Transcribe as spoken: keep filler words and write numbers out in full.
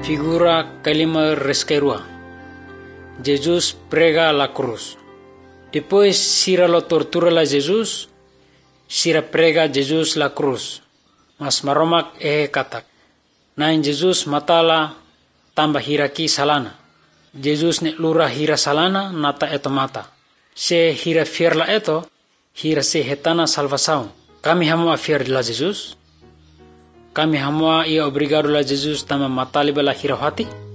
Figura kelima resquerua. Jesus prega la cruz. Depois sira lo tortura la Jesus, sira prega Jesus la cruz. Mas maromak ehe katak. Nain Jesus matala tambah hiraki salana. Jesus ne lura hira salana nata eto mata. Se hira fierla eto, hira se hetana salvação. Kami hamua fier la Jesus. Kami hamua ia obrigado la Jesus tama matali bela hira hati.